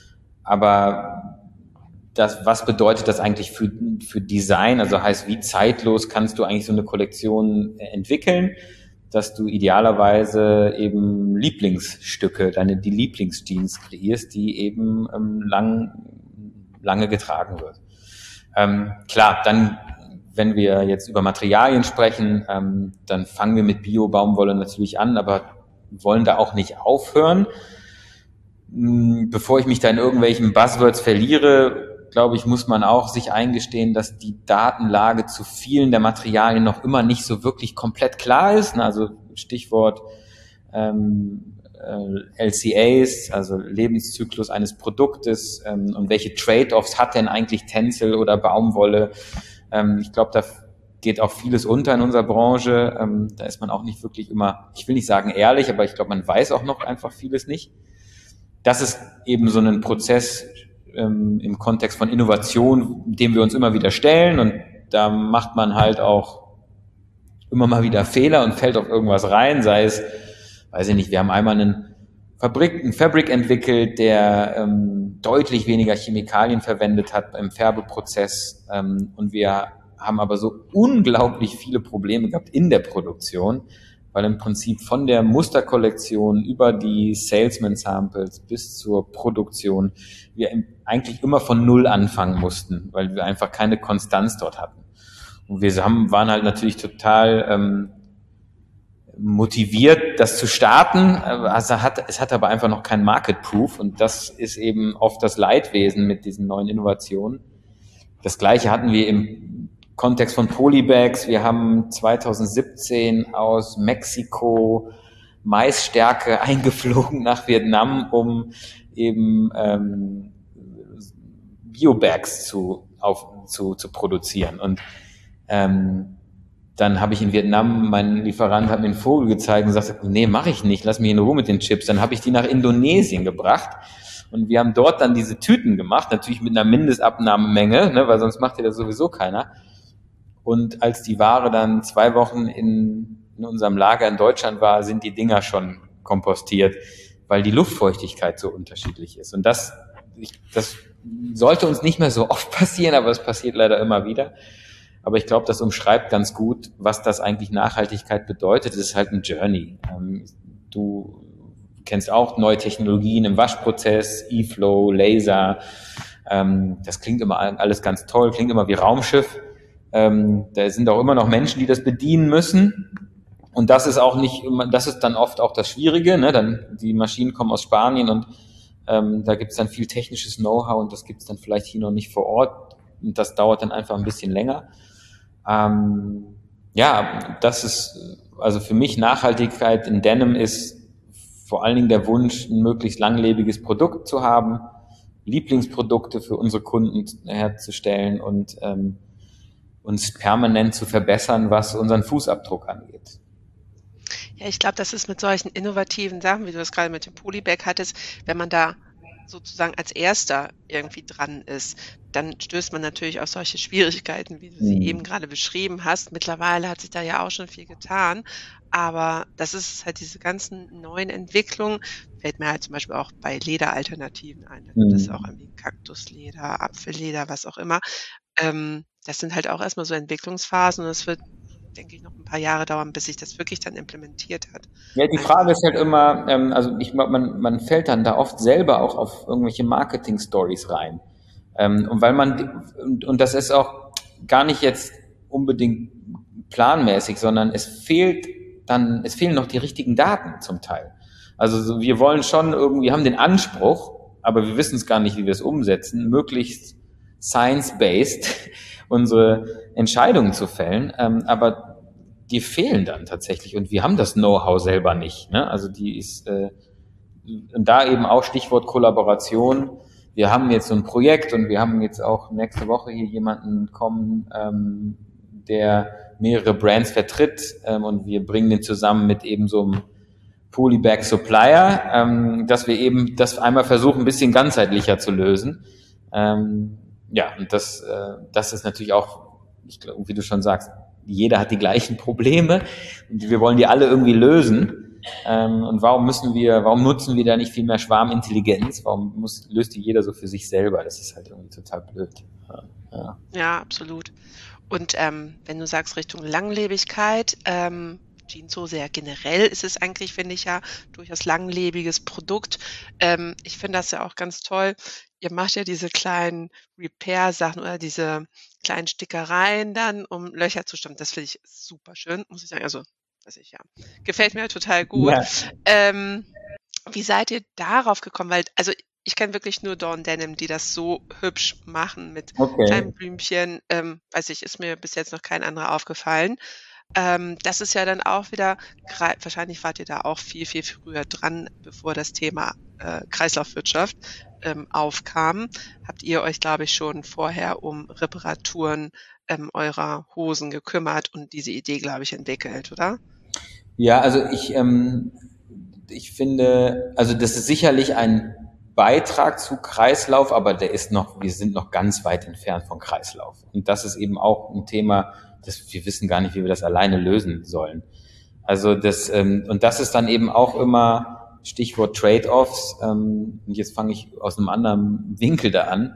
Speaker 1: Aber was bedeutet das eigentlich für Design? Also heißt, wie zeitlos kannst du eigentlich so eine Kollektion entwickeln, dass du idealerweise eben Lieblingsstücke, die Lieblingsjeans kreierst, die eben lange getragen wird. Klar, dann, wenn wir jetzt über Materialien sprechen, dann fangen wir mit Bio-Baumwolle natürlich an, aber wollen da auch nicht aufhören. Bevor ich mich da in irgendwelchen Buzzwords verliere, glaube ich, muss man auch sich eingestehen, dass die Datenlage zu vielen der Materialien noch immer nicht so wirklich komplett klar ist. Also Stichwort LCAs, also Lebenszyklus eines Produktes, und welche Trade-offs hat denn eigentlich Tencel oder Baumwolle? Ich glaube, da geht auch vieles unter in unserer Branche. Da ist man auch nicht wirklich immer, ich will nicht sagen ehrlich, aber ich glaube, man weiß auch noch einfach vieles nicht. Das ist eben so ein Prozess im Kontext von Innovation, dem wir uns immer wieder stellen, und da macht man halt auch immer mal wieder Fehler und fällt auf irgendwas rein, sei es, weiß ich nicht, wir haben einmal einen Fabric entwickelt, der deutlich weniger Chemikalien verwendet hat im Färbeprozess, und wir haben aber so unglaublich viele Probleme gehabt in der Produktion, weil im Prinzip von der Musterkollektion über die Salesman-Samples bis zur Produktion wir eigentlich immer von Null anfangen mussten, weil wir einfach keine Konstanz dort hatten. Und waren halt natürlich total motiviert, das zu starten. Also es hat aber einfach noch kein Market Proof, und das ist eben oft das Leidwesen mit diesen neuen Innovationen. Das Gleiche hatten wir im Kontext von Polybags. Wir haben 2017 aus Mexiko Maisstärke eingeflogen nach Vietnam, um eben Biobags zu produzieren. Und dann habe ich in Vietnam, mein Lieferant hat mir einen Vogel gezeigt und sagte, nee, mache ich nicht, lass mich in Ruhe mit den Chips. Dann habe ich die nach Indonesien gebracht und wir haben dort dann diese Tüten gemacht, natürlich mit einer Mindestabnahmemenge, ne, weil sonst macht ja das sowieso keiner. Und als die Ware dann 2 Wochen in unserem Lager in Deutschland war, sind die Dinger schon kompostiert, weil die Luftfeuchtigkeit so unterschiedlich ist. Und das sollte uns nicht mehr so oft passieren, aber es passiert leider immer wieder. Aber ich glaube, das umschreibt ganz gut, was das eigentlich Nachhaltigkeit bedeutet. Es ist halt ein Journey. Du kennst auch neue Technologien im Waschprozess, E-Flow, Laser. Das klingt immer alles ganz toll, klingt immer wie Raumschiff. Da sind auch immer noch Menschen, die das bedienen müssen. Und das ist dann oft auch das Schwierige, ne? Dann, die Maschinen kommen aus Spanien und da gibt's dann viel technisches Know-how und das gibt's dann vielleicht hier noch nicht vor Ort. Und das dauert dann einfach ein bisschen länger. Das ist, also für mich Nachhaltigkeit in Denim ist vor allen Dingen der Wunsch, ein möglichst langlebiges Produkt zu haben, Lieblingsprodukte für unsere Kunden herzustellen und uns permanent zu verbessern, was unseren Fußabdruck angeht.
Speaker 3: Ja, ich glaube, das ist mit solchen innovativen Sachen, wie du das gerade mit dem Polybag hattest, wenn man da sozusagen als Erster irgendwie dran ist, dann stößt man natürlich auf solche Schwierigkeiten, wie du sie eben gerade beschrieben hast. Mittlerweile hat sich da ja auch schon viel getan, aber das ist halt diese ganzen neuen Entwicklungen, fällt mir halt zum Beispiel auch bei Lederalternativen ein. Da gibt es auch irgendwie Kaktusleder, Apfelleder, was auch immer. Das sind halt auch erstmal so Entwicklungsphasen und es wird, denke ich, noch ein paar Jahre dauern, bis sich das wirklich dann implementiert hat.
Speaker 1: Ja, die Frage ist halt immer, man fällt dann da oft selber auch auf irgendwelche Marketing-Stories rein. Und weil und das ist auch gar nicht jetzt unbedingt planmäßig, sondern es fehlen noch die richtigen Daten zum Teil. Also wir wollen schon irgendwie, haben den Anspruch, aber wir wissen es gar nicht, wie wir es umsetzen, möglichst science-based unsere Entscheidungen zu fällen, aber die fehlen dann tatsächlich und wir haben das Know-how selber nicht, ne? Also die ist und da eben auch Stichwort Kollaboration. Wir haben jetzt so ein Projekt und wir haben jetzt auch nächste Woche hier jemanden kommen, der mehrere Brands vertritt, und wir bringen den zusammen mit eben so einem Polybag Supplier, dass wir eben das einmal versuchen, ein bisschen ganzheitlicher zu lösen. Und das ist natürlich auch, ich glaube, wie du schon sagst, jeder hat die gleichen Probleme und wir wollen die alle irgendwie lösen. Und warum nutzen wir da nicht viel mehr Schwarmintelligenz? Warum löst die jeder so für sich selber? Das ist halt irgendwie total blöd.
Speaker 3: Ja, absolut. Und wenn du sagst Richtung Langlebigkeit, Jeanshose ja generell ist es eigentlich, finde ich ja, durchaus langlebiges Produkt. Ich finde das ja auch ganz toll. Ihr macht ja diese kleinen Repair-Sachen oder diese kleinen Stickereien dann, um Löcher zu stopfen. Das finde ich super schön, muss ich sagen. Also, gefällt mir total gut.
Speaker 1: Ja.
Speaker 3: Wie seid ihr darauf gekommen? Weil, also ich kenne wirklich nur Dawn Denim, die das so hübsch machen mit kleinen Blümchen. Ist mir bis jetzt noch kein anderer aufgefallen. Das ist ja dann auch wieder, wahrscheinlich wart ihr da auch viel, viel früher dran, bevor das Thema Kreislaufwirtschaft aufkam. Habt ihr euch, glaube ich, schon vorher um Reparaturen eurer Hosen gekümmert und diese Idee, glaube ich, entwickelt, oder?
Speaker 1: Ja, also ich finde, also das ist sicherlich ein Beitrag zu Kreislauf, aber wir sind noch ganz weit entfernt von Kreislauf. Und das ist eben auch ein Thema, wir wissen gar nicht, wie wir das alleine lösen sollen. Also und das ist dann eben auch immer Stichwort Trade-offs. Und jetzt fange ich aus einem anderen Winkel da an.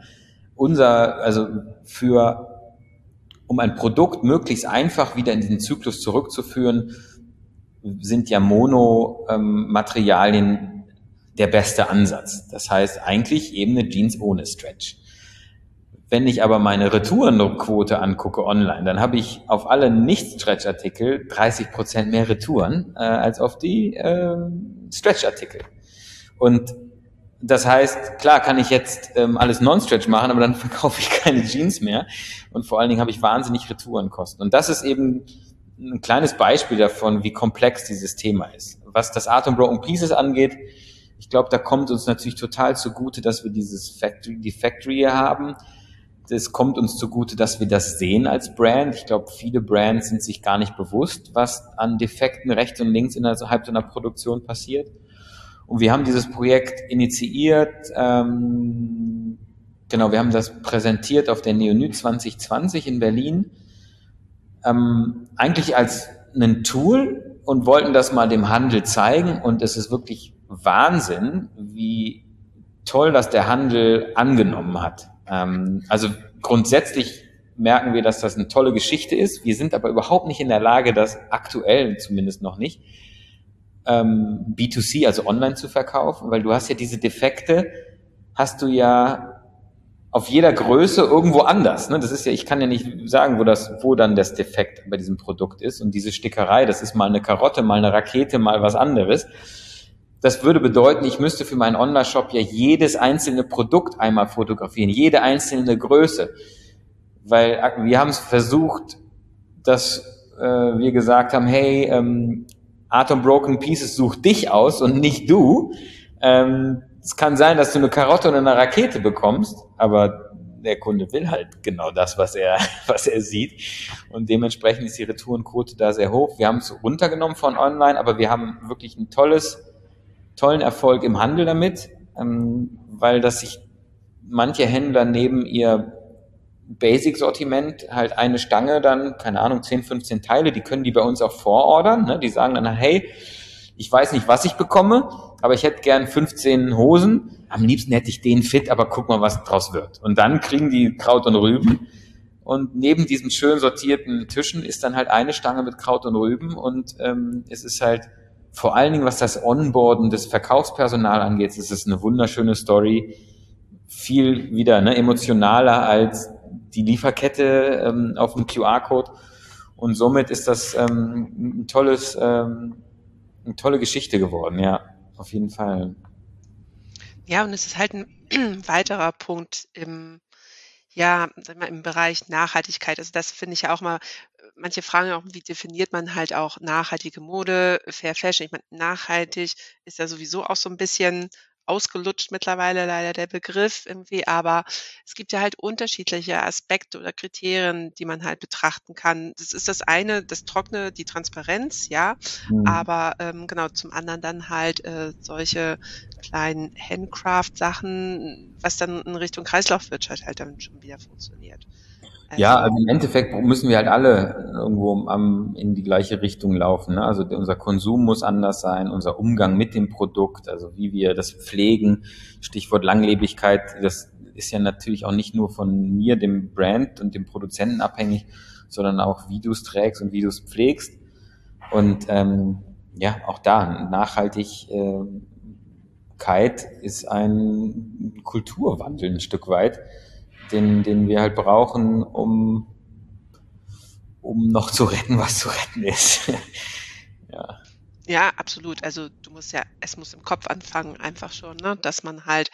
Speaker 1: Um ein Produkt möglichst einfach wieder in diesen Zyklus zurückzuführen, sind ja Mono-Materialien der beste Ansatz. Das heißt eigentlich eben eine Jeans ohne Stretch. Wenn ich aber meine Retourenquote angucke online, dann habe ich auf alle Nicht-Stretch-Artikel 30% mehr Retouren als auf die Stretch-Artikel. Und das heißt, klar kann ich jetzt alles Non-Stretch machen, aber dann verkaufe ich keine Jeans mehr. Und vor allen Dingen habe ich wahnsinnig Retourenkosten. Und das ist eben ein kleines Beispiel davon, wie komplex dieses Thema ist. Was das Art und Broken Pieces angeht, ich glaube, da kommt uns natürlich total zugute, dass wir die Factory hier haben. Es kommt uns zugute, dass wir das sehen als Brand. Ich glaube, viele Brands sind sich gar nicht bewusst, was an Defekten rechts und links innerhalb so einer Produktion passiert. Und wir haben dieses Projekt initiiert, wir haben das präsentiert auf der Neonü 2020 in Berlin, eigentlich als ein Tool und wollten das mal dem Handel zeigen. Und es ist wirklich Wahnsinn, wie toll das der Handel angenommen hat. Also grundsätzlich merken wir, dass das eine tolle Geschichte ist. Wir sind aber überhaupt nicht in der Lage, das aktuell zumindest noch nicht, B2C, also online zu verkaufen, weil du hast ja diese Defekte, hast du ja auf jeder Größe irgendwo anders. Ne? Das ist ja, ich kann ja nicht sagen, wo dann das Defekt bei diesem Produkt ist. Und diese Stickerei, das ist mal eine Karotte, mal eine Rakete, mal was anderes. Das würde bedeuten, ich müsste für meinen Online-Shop ja jedes einzelne Produkt einmal fotografieren, jede einzelne Größe. Weil wir haben es versucht, dass wir gesagt haben, hey, Art und Broken Pieces sucht dich aus und nicht du. Es kann sein, dass du eine Karotte oder eine Rakete bekommst, aber der Kunde will halt genau das, was er sieht. Und dementsprechend ist die Retourenquote da sehr hoch. Wir haben es runtergenommen von online, aber wir haben wirklich einen tollen Erfolg im Handel damit, weil das sich manche Händler neben ihr Basic-Sortiment halt eine Stange dann, keine Ahnung, 10, 15 Teile, die können die bei uns auch vorordern. Ne? Die sagen dann, hey, ich weiß nicht, was ich bekomme, aber ich hätte gern 15 Hosen. Am liebsten hätte ich den Fit, aber guck mal, was draus wird. Und dann kriegen die Kraut und Rüben. Und neben diesen schön sortierten Tischen ist dann halt eine Stange mit Kraut und Rüben. Und es ist halt vor allen Dingen, was das Onboarden des Verkaufspersonal angeht, ist es eine wunderschöne Story. Viel wieder emotionaler als die Lieferkette auf dem QR-Code. Und somit ist das eine tolle Geschichte geworden, ja, auf jeden Fall.
Speaker 3: Ja, und es ist halt ein weiterer Punkt im Bereich Nachhaltigkeit. Also das finde ich ja auch mal, manche fragen auch, wie definiert man halt auch nachhaltige Mode, Fair Fashion? Ich meine, nachhaltig ist ja sowieso auch so ein bisschen ausgelutscht mittlerweile leider der Begriff irgendwie, aber es gibt ja halt unterschiedliche Aspekte oder Kriterien, die man halt betrachten kann. Das ist das eine, das Trockene, die Transparenz, ja, aber genau, zum anderen dann halt solche kleinen Handcraft-Sachen, was dann in Richtung Kreislaufwirtschaft halt dann schon wieder funktioniert.
Speaker 1: Ja, also im Endeffekt müssen wir halt alle irgendwo in die gleiche Richtung laufen. Ne? Also unser Konsum muss anders sein, unser Umgang mit dem Produkt, also wie wir das pflegen. Stichwort Langlebigkeit, das ist ja natürlich auch nicht nur von mir, dem Brand und dem Produzenten abhängig, sondern auch wie du es trägst und wie du es pflegst. Und auch da, Nachhaltigkeit ist ein Kulturwandel ein Stück weit, den wir halt brauchen, um noch zu retten, was zu retten ist.
Speaker 3: Ja. Ja, absolut. Also es muss im Kopf anfangen, einfach schon, ne? Dass man halt,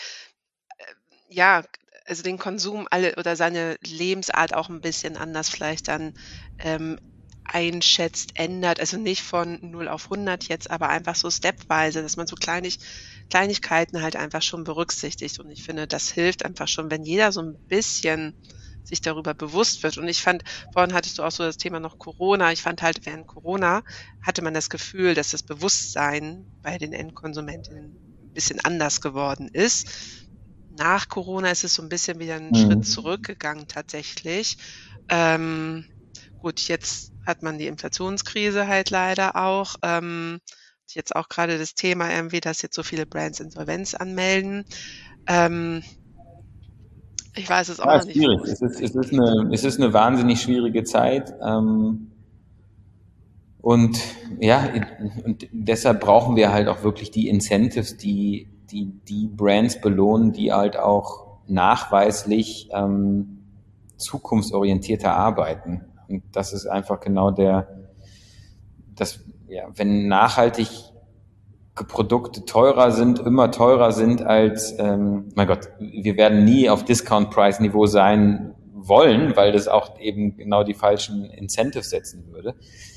Speaker 3: also den Konsum oder seine Lebensart auch ein bisschen anders vielleicht dann einschätzt, ändert. Also nicht von 0 auf 100 jetzt, aber einfach so stepweise, dass man so Kleinigkeiten halt einfach schon berücksichtigt. Und ich finde, das hilft einfach schon, wenn jeder so ein bisschen sich darüber bewusst wird. Und ich fand, vorhin hattest du auch so das Thema noch Corona. Ich fand halt, während Corona hatte man das Gefühl, dass das Bewusstsein bei den Endkonsumentinnen ein bisschen anders geworden ist. Nach Corona ist es so ein bisschen wieder einen Schritt zurückgegangen tatsächlich. Gut, jetzt hat man die Inflationskrise halt leider auch. Jetzt auch gerade das Thema irgendwie, dass jetzt so viele Brands Insolvenz anmelden. Ich weiß es auch noch nicht.
Speaker 1: Schwierig. Es ist eine wahnsinnig schwierige Zeit. Und ja, und deshalb brauchen wir halt auch wirklich die Incentives, die Brands belohnen, die halt auch nachweislich zukunftsorientierter arbeiten. Und das ist einfach genau wenn nachhaltig Produkte immer teurer sind als, mein Gott, wir werden nie auf Discount-Price-Niveau sein wollen, weil das auch eben genau die falschen Incentives setzen würde.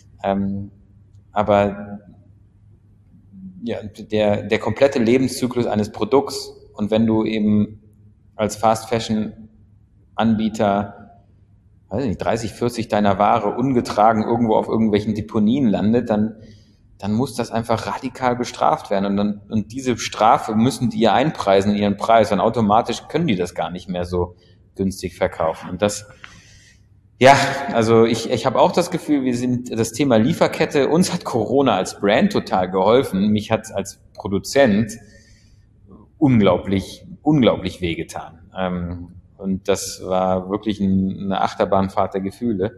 Speaker 1: Aber ja, der komplette Lebenszyklus eines Produkts, und wenn du eben als Fast Fashion Anbieter, weiß ich nicht, 30, 40 deiner Ware ungetragen irgendwo auf irgendwelchen Deponien landet, dann muss das einfach radikal bestraft werden. Und diese Strafe müssen die ja einpreisen in ihren Preis, und automatisch können die das gar nicht mehr so günstig verkaufen. Und also ich habe auch das Gefühl, das Thema Lieferkette, uns hat Corona als Brand total geholfen. Mich hat es als Produzent unglaublich wehgetan. Und das war wirklich eine Achterbahnfahrt der Gefühle.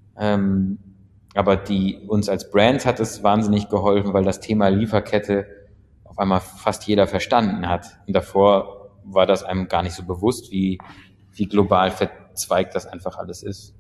Speaker 1: Aber uns als Brand hat es wahnsinnig geholfen, weil das Thema Lieferkette auf einmal fast jeder verstanden hat. Und davor war das einem gar nicht so bewusst, wie global verzweigt das einfach alles ist.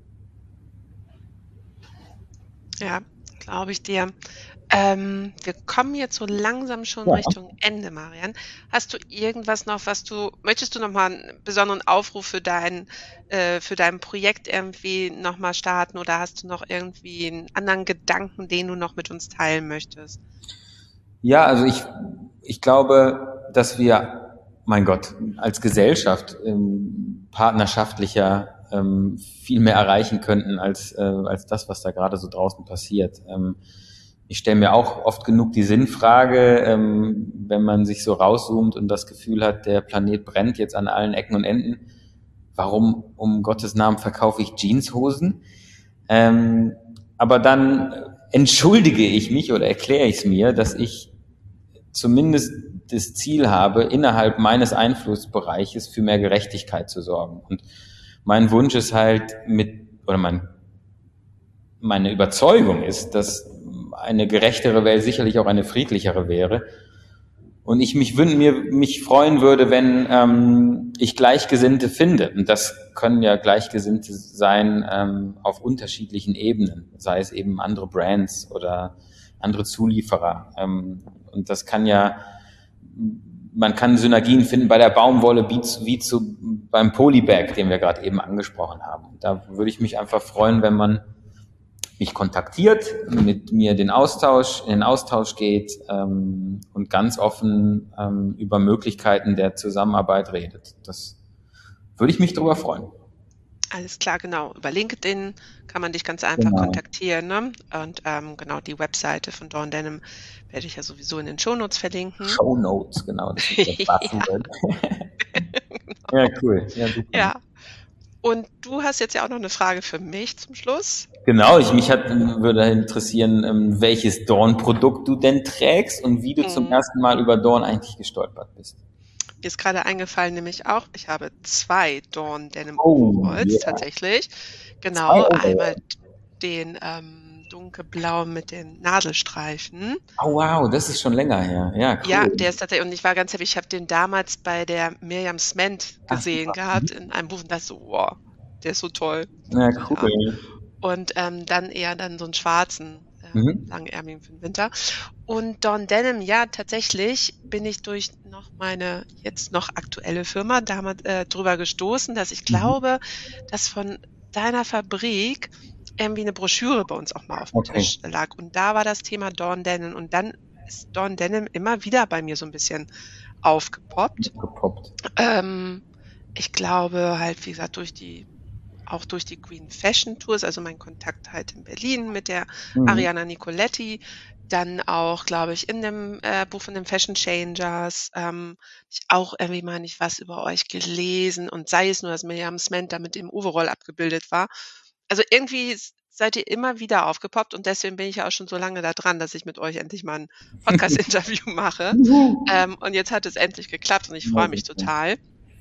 Speaker 3: Ja, glaube ich dir. Wir kommen jetzt so langsam schon Richtung Ende, Marian. Hast du irgendwas noch, möchtest du noch mal einen besonderen Aufruf für dein Projekt irgendwie noch mal starten, oder hast du noch irgendwie einen anderen Gedanken, den du noch mit uns teilen möchtest?
Speaker 1: Ja, also ich glaube, dass wir, mein Gott, als Gesellschaft partnerschaftlicher viel mehr erreichen könnten als das, was da gerade so draußen passiert. Ich stelle mir auch oft genug die Sinnfrage, wenn man sich so rauszoomt und das Gefühl hat, der Planet brennt jetzt an allen Ecken und Enden. Warum um Gottes Namen verkaufe ich Jeanshosen? Aber dann entschuldige ich mich oder erkläre ich es mir, dass ich zumindest das Ziel habe, innerhalb meines Einflussbereiches für mehr Gerechtigkeit zu sorgen. Und mein Wunsch ist halt meine Überzeugung ist, dass eine gerechtere Welt sicherlich auch eine friedlichere wäre. Und ich mich freuen würde, wenn ich Gleichgesinnte finde. Und das können ja Gleichgesinnte sein auf unterschiedlichen Ebenen, sei es eben andere Brands oder andere Zulieferer. Und das man kann Synergien finden bei der Baumwolle wie beim Polybag, den wir gerade eben angesprochen haben. Da würde ich mich einfach freuen, wenn man mich kontaktiert, mit mir in den Austausch geht und ganz offen über Möglichkeiten der Zusammenarbeit redet. Das würde ich mich darüber freuen.
Speaker 3: Alles klar, genau. Über LinkedIn kann man dich ganz einfach kontaktieren, ne? Und genau, die Webseite von Dawn Denim werde ich ja sowieso in den Shownotes verlinken.
Speaker 1: Shownotes, genau. Das ist das Buzzword. Genau. Ja, cool. Ja, super.
Speaker 3: Ja. Und du hast jetzt ja auch noch eine Frage für mich zum Schluss.
Speaker 1: Genau, würde interessieren, welches Dawn-Produkt du denn trägst und wie du zum ersten Mal über Dawn eigentlich gestolpert bist.
Speaker 3: Mir ist gerade eingefallen, nämlich auch, ich habe 2 Dawn Denim Overalls tatsächlich. Genau, einmal den dunkelblau mit den Nadelstreifen.
Speaker 1: Oh wow, das ist schon länger her. Ja, cool.
Speaker 3: Ja, der ist tatsächlich, und ich war ganz happy, ich habe den damals bei der Miriam Sment gesehen gehabt in einem Buch, und dachte so, wow, der ist so toll.
Speaker 1: Ja, cool.
Speaker 3: Ja. Und dann eher so einen schwarzen, langärmeligen für den Winter. Und Dawn Denim, ja, tatsächlich bin ich durch meine jetzt noch aktuelle Firma damals drüber gestoßen, dass ich glaube, dass von deiner Fabrik irgendwie eine Broschüre bei uns auch mal auf dem Tisch lag. Und da war das Thema Dawn Denim. Und dann ist Dawn Denim immer wieder bei mir so ein bisschen aufgepoppt. Ich glaube halt, wie gesagt, auch durch die Green Fashion Tours, also mein Kontakt halt in Berlin mit der Ariana Nicoletti, dann auch, glaube ich, in dem Buch von den Fashion Changers, ich auch irgendwie mal nicht was über euch gelesen, und sei es nur, dass Miriam Sment da mit dem Overall abgebildet war. Also irgendwie seid ihr immer wieder aufgepoppt, und deswegen bin ich ja auch schon so lange da dran, dass ich mit euch endlich mal ein Podcast-Interview mache. Und jetzt hat es endlich geklappt, und ich freue mich total.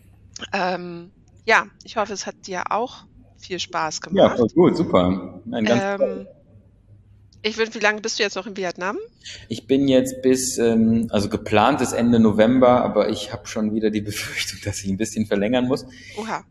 Speaker 3: Ja, ich hoffe, es hat dir auch viel Spaß gemacht.
Speaker 1: Ja, voll gut, super.
Speaker 3: Wie lange bist du jetzt noch in Vietnam?
Speaker 1: Ich bin jetzt also geplant ist Ende November, aber ich habe schon wieder die Befürchtung, dass ich ein bisschen verlängern muss.
Speaker 3: Oha.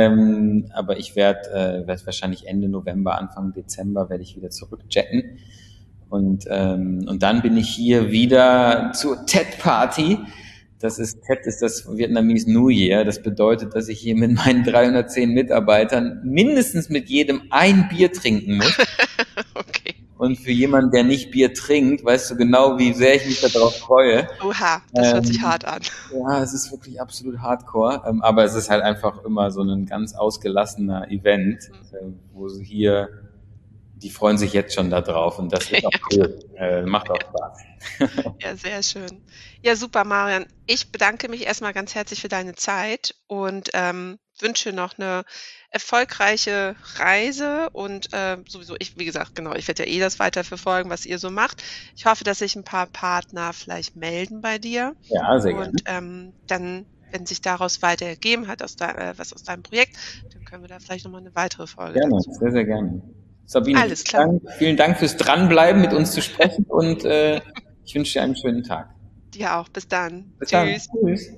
Speaker 1: Aber ich werd wahrscheinlich Ende November, Anfang Dezember werde ich wieder zurückjetten. Und dann bin ich hier wieder zur TED-Party. TED ist das Vietnamese New Year. Das bedeutet, dass ich hier mit meinen 310 Mitarbeitern mindestens mit jedem ein Bier trinken muss.
Speaker 3: Okay.
Speaker 1: Und für jemanden, der nicht Bier trinkt, weißt du genau, wie sehr ich mich darauf freue.
Speaker 3: Oha, das hört sich hart an.
Speaker 1: Ja, es ist wirklich absolut hardcore. Aber es ist halt einfach immer so ein ganz ausgelassener Event, wo sie hier, die freuen sich jetzt schon da drauf und das ist auch cool. Macht auch Spaß.
Speaker 3: Ja, sehr schön. Ja, super, Marian. Ich bedanke mich erstmal ganz herzlich für deine Zeit und wünsche noch eine erfolgreiche Reise und sowieso, wie gesagt, genau, ich werde ja das weiter verfolgen, was ihr so macht. Ich hoffe, dass sich ein paar Partner vielleicht melden bei dir.
Speaker 1: Ja, sehr
Speaker 3: Und
Speaker 1: gerne.
Speaker 3: dann, wenn sich daraus weiter ergeben hat, was aus deinem Projekt, dann können wir da vielleicht nochmal eine weitere Folge
Speaker 1: Gerne,
Speaker 3: dazu.
Speaker 1: sehr, sehr gerne. Sabine,
Speaker 3: Alles klar.
Speaker 1: Vielen Dank fürs Dranbleiben, mit uns zu sprechen und ich wünsche dir einen schönen Tag.
Speaker 3: Dir auch. Bis dann.
Speaker 1: Bis
Speaker 3: Tschüss.
Speaker 1: dann. Tschüss.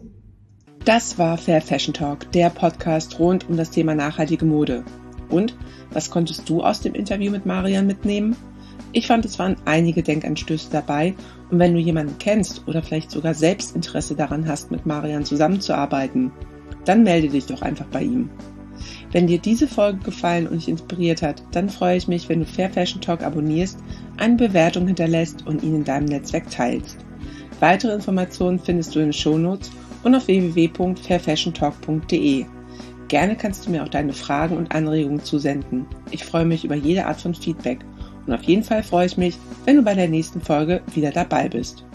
Speaker 2: Das war Fair Fashion Talk, der Podcast rund um das Thema nachhaltige Mode. Und was konntest du aus dem Interview mit Marian mitnehmen? Ich fand, es waren einige Denkanstöße dabei und wenn du jemanden kennst oder vielleicht sogar selbst Interesse daran hast, mit Marian zusammenzuarbeiten, dann melde dich doch einfach bei ihm. Wenn dir diese Folge gefallen und dich inspiriert hat, dann freue ich mich, wenn du Fair Fashion Talk abonnierst, eine Bewertung hinterlässt und ihn in deinem Netzwerk teilst. Weitere Informationen findest du in den Shownotes und auf www.fairfashiontalk.de. Gerne kannst du mir auch deine Fragen und Anregungen zusenden. Ich freue mich über jede Art von Feedback und auf jeden Fall freue ich mich, wenn du bei der nächsten Folge wieder dabei bist.